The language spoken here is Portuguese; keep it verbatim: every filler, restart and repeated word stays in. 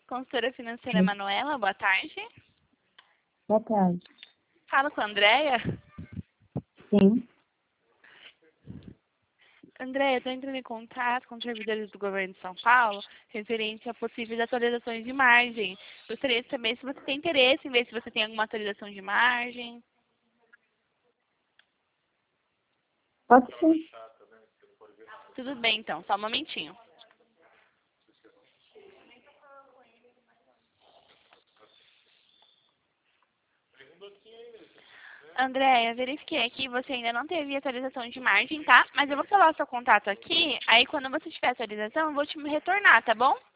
Consultora financeira Manuela, boa tarde. Boa tarde. Falo com a Andréia. Sim. Andréia, estou entrando em contato com os servidores do governo de São Paulo referente a possíveis atualizações de margem. Gostaria de saber se você tem interesse em ver se você tem alguma atualização de margem. Pode sim. Tudo bem, então. Só um momentinho. Andréia, verifiquei aqui, você ainda não teve atualização de margem, tá? Mas eu vou falar o seu contato aqui, aí quando você tiver atualização, eu vou te retornar, tá bom?